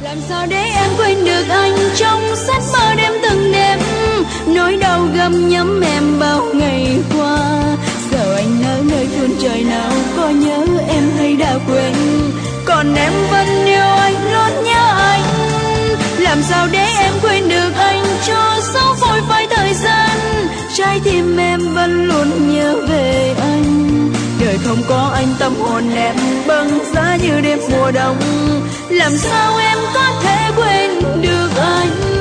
Làm sao để em quên được anh trong giấc mơ đêm từng đêm, nỗi đau gặm nhấm em bao ngày qua. Giờ anh ở nơi phương trời nào, có nhớ em hay đã quên, còn em vẫn yêu anh, luôn nhớ anh. Làm sao để em quên được anh cho dấu vội phai thời gian, trái tim em vẫn luôn nhớ về anh. Đời không có anh, tâm hồn em băng giá như đêm mùa đông, làm sao em có thể quên được anh.